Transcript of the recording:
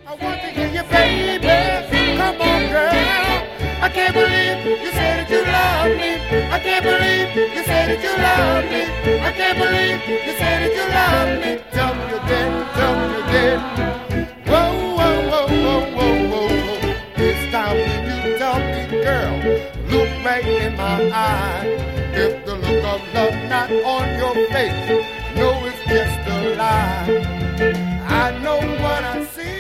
I want to hear you, baby. Come on, girl. I can't believe you said that you love me. I can't believe you said that you love me. I can't believe you said that you love me. Tell me you did, tell me you did. Whoa, whoa, whoa, whoa, whoa, whoa. This time when you tell me, girl, look right in my eye. If the look of love not on your face, no, it's just a lie. I know what I see.